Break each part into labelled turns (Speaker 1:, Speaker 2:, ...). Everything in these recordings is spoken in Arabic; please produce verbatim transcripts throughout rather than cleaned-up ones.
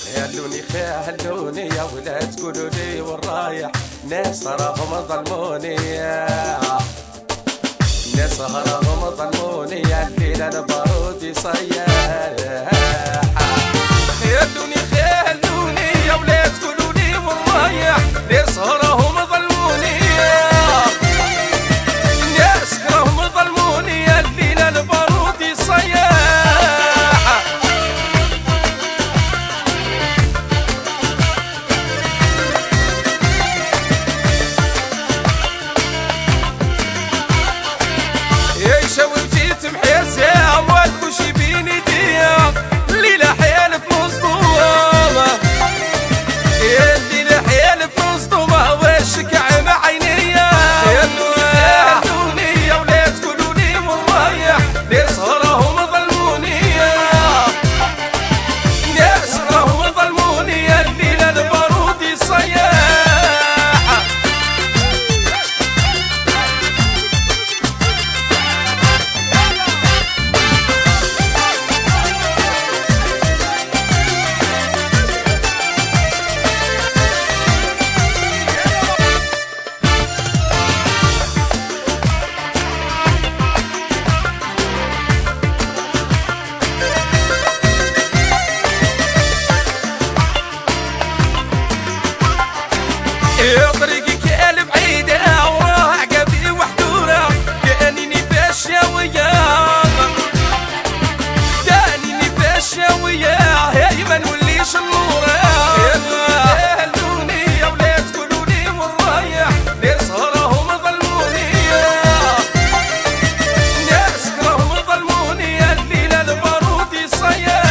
Speaker 1: خلوني خلوني يا ولاد تقولوا لي والرايح ناس راهم ظلموني، ناس راهم ظلموني الليلة البارود يصيح. خلوني خلوني يا ولاد تقولوا لي والرايح ناس راهم ظلموني، ناس راهم ظلموني الليلة البارود يصيح. طريقي كالب بعيدة وراه عقبي وحدورة كأنني باشا وياه، كأنني باشا وياه هاي ما نوليش النورة. خلوني يا ولاد تقولوا لي والرايح ناس راهم ظلموني، ناس راهم ظلموني الليلة البارود يصيح.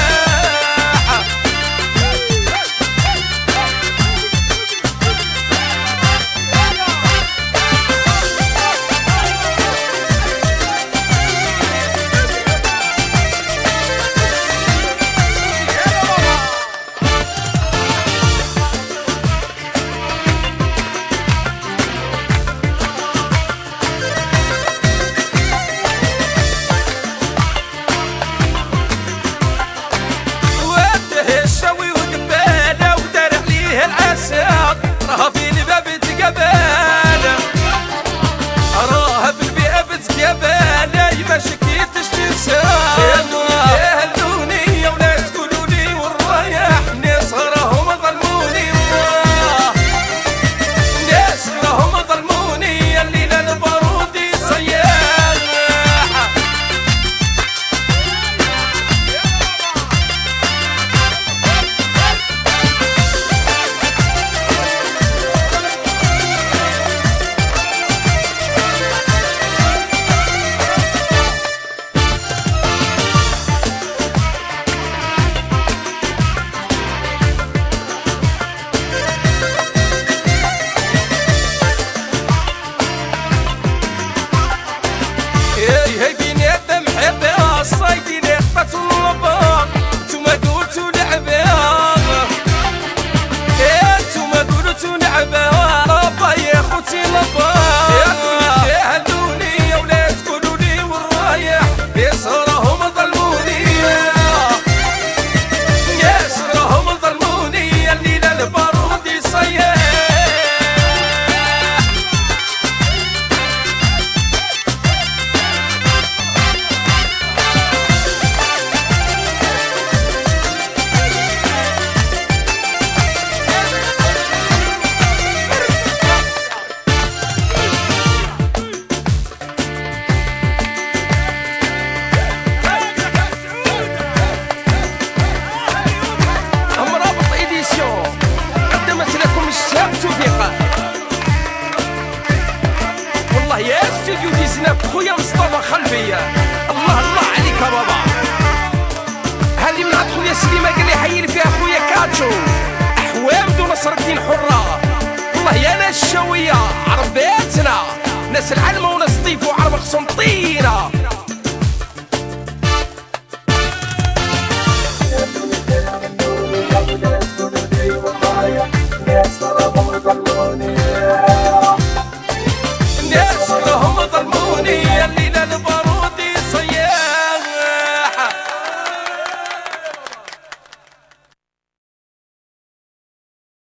Speaker 1: راها في الباب تقبل، راها في الباب تقبل ما شكيتش في سال. خلوني يا ولاد تقولوا لي والرايح ناس راهم ظلموني، ناس راهم ظلموني الليلة البارود يصيح. الصيدي نقطة اللبا نتوما قلتو لعبة، نتوما قلتو لعبة لبا يا خوتي لبا. خلوني يا ولاد تقولوا لي والرايح ناس راهم ظلموني، ناس راهم ظلموني الليلة البارود يصيح. والله يا استوديو ديزناف خويا مصطفى خلفية، الله الله عليك يا بابا. هذه من عند خويا سليمة قال لي حيي فيها خويا كاتشو حوامد ونصر الدين حرة. والله يا ناس الشاوية عرب بيتنا، ناس العلمة وناس طيف وعرب قسنطينة.